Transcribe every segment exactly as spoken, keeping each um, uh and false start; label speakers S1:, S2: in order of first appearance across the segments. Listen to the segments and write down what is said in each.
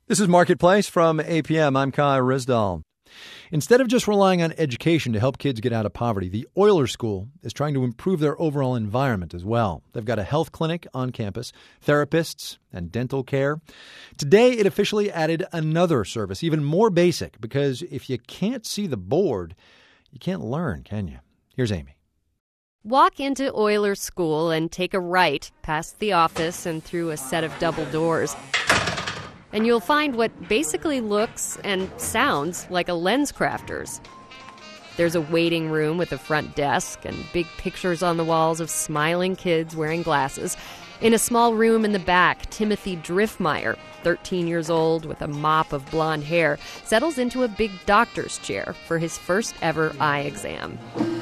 S1: This is Marketplace from A P M. I'm Kai Risdall. Instead of just relying on education to help kids get out of poverty, the Oyler School is trying to improve their overall environment as well. They've got a health clinic on campus, therapists, and dental care. Today, it officially added another service, even more basic, because if you can't see the board, you can't learn, can you? Here's Amy.
S2: Walk into Oyler School and take a right past the office and through a set of double doors. And you'll find what basically looks and sounds like a LensCrafters. There's a waiting room with a front desk and big pictures on the walls of smiling kids wearing glasses. In a small room in the back, Timothy Driftmeyer, thirteen years old with a mop of blonde hair, settles into a big doctor's chair for his first ever eye exam.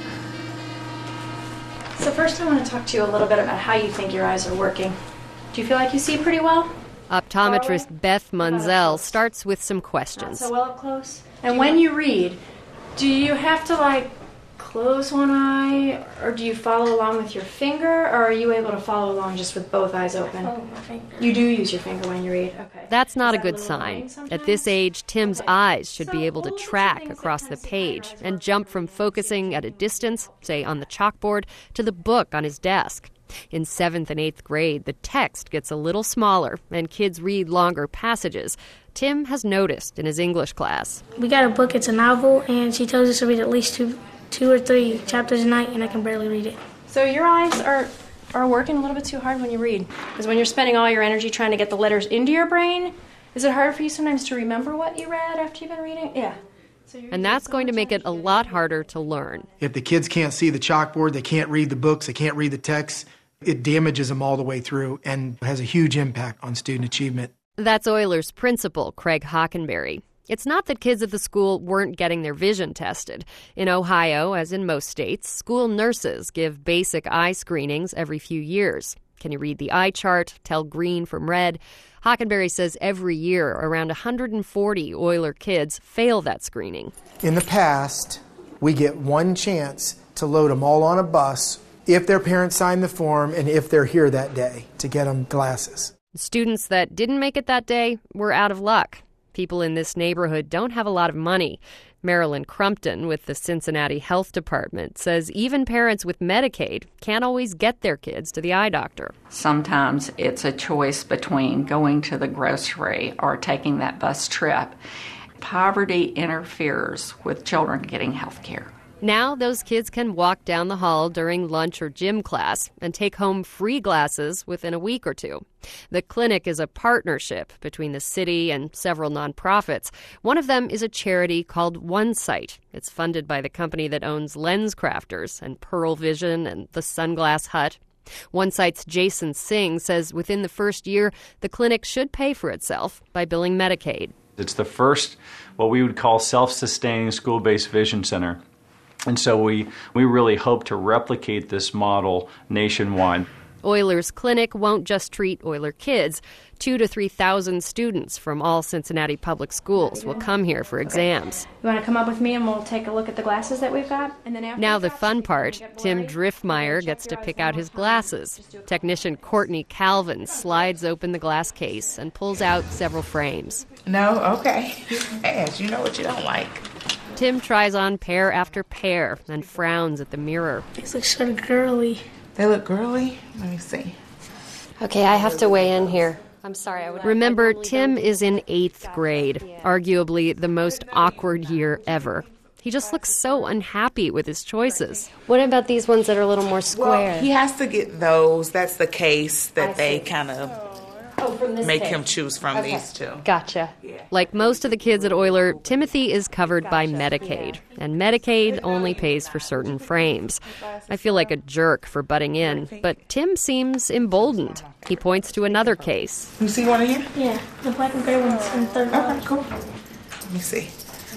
S3: So first I want to talk to you a little bit about how you think your eyes are working. Do you feel like you see pretty well?
S2: Optometrist Beth Munzel starts with some questions.
S3: Not so well up close. And when you read, do you have to like close one eye, or do you follow along with your finger, or are you able to follow along just with both eyes open?
S4: I follow my finger.
S3: You do use your finger when you read. Okay.
S2: That's not
S3: Is
S2: a
S3: that
S2: good
S3: little annoying
S2: sign.
S3: sometimes?
S2: At this age, Tim's
S3: Okay.
S2: eyes should
S3: So
S2: be able to
S3: we'll look at
S2: track
S3: things that
S2: across
S3: kind
S2: the
S3: of see
S2: page
S3: how
S2: and
S3: eyes
S2: jump
S3: work.
S2: from focusing at a distance, say on the chalkboard, to the book on his desk. In seventh and eighth grade, the text gets a little smaller and kids read longer passages. Tim has noticed in his English class.
S4: We got a book, it's a novel, and she tells us to read at least two, two or three chapters a night, and I can barely read it.
S3: So your eyes are are working a little bit too hard when you read. Because when you're spending all your energy trying to get the letters into your brain, is it hard for you sometimes to remember what you read after you've been reading? Yeah. So you're
S2: And
S3: using
S2: that's
S3: so
S2: going to
S3: much
S2: make it
S3: energy
S2: a
S3: getting
S2: lot
S3: it.
S2: harder to learn.
S5: If the kids can't see the chalkboard, they can't read the books, they can't read the text, it damages them all the way through and has a huge impact on student achievement.
S2: That's Oyler's principal, Craig Hockenberry. It's not that kids at the school weren't getting their vision tested. In Ohio, as in most states, school nurses give basic eye screenings every few years. Can you read the eye chart, tell green from red? Hockenberry says every year around one hundred forty Oyler kids fail that screening.
S5: In the past, we get one chance to load them all on a bus if their parents sign the form and if they're here that day to get them glasses.
S2: Students that didn't make it that day were out of luck. People in this neighborhood don't have a lot of money. Marilyn Crumpton with the Cincinnati Health Department says even parents with Medicaid can't always get their kids to the eye doctor.
S6: Sometimes it's a choice between going to the grocery or taking that bus trip. Poverty interferes with children getting health care.
S2: Now those kids can walk down the hall during lunch or gym class and take home free glasses within a week or two. The clinic is a partnership between the city and several nonprofits. One of them is a charity called OneSight. It's funded by the company that owns LensCrafters and Pearl Vision and the Sunglass Hut. OneSight's Jason Singh says within the first year, the clinic should pay for itself by billing Medicaid.
S7: It's the first, what we would call self-sustaining school-based vision center. And so we, we really hope to replicate this model nationwide.
S2: Oyler's clinic won't just treat Oyler kids. Two to three thousand students from all Cincinnati public schools will come here for exams.
S3: You want to come up with me and we'll take a look at the glasses that we've got? And then after
S2: Now
S3: the
S2: the fun part, Tim Driftmeyer gets to pick out his glasses. Technician Courtney Calvin slides open the glass case and pulls out several frames.
S8: No? Okay. Fast. You know what you don't like.
S2: Tim tries on pair after pair and frowns at the mirror.
S4: These look sort of girly.
S8: They look girly? Let me see.
S2: Okay, I have to weigh in here. I'm sorry. I would Remember, Tim is in eighth grade, arguably the most awkward year ever. He just looks so unhappy with his choices. What about these ones that are a little more square?
S8: Well, he has to get those. That's the case that they kind of
S2: oh, from this
S8: make
S2: case.
S8: him choose from
S2: Okay.
S8: these two.
S2: Gotcha. Like most of the kids at Oyler, Timothy is covered by Medicaid, and Medicaid only pays for certain frames. I feel like a jerk for butting in, but Tim seems emboldened. He points to another case.
S8: You see one of you?
S4: Yeah, the black and gray ones in the third
S8: Okay,
S4: row.
S8: cool. Let me see.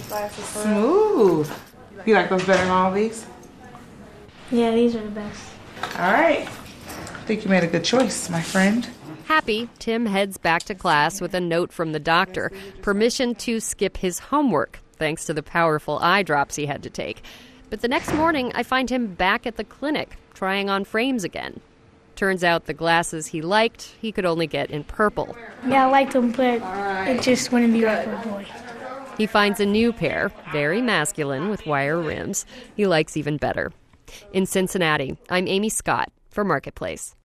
S8: Smooth. You like those better than all these?
S4: Yeah, these are the best.
S8: All right. I think you made a good choice, my friend.
S2: Happy, Tim heads back to class with a note from the doctor, permission to skip his homework, thanks to the powerful eye drops he had to take. But the next morning, I find him back at the clinic, trying on frames again. Turns out the glasses he liked, he could only get in purple.
S4: Yeah, I liked them, but it just wouldn't be right for a boy.
S2: He finds a new pair, very masculine with wire rims, he likes even better. In Cincinnati, I'm Amy Scott for Marketplace.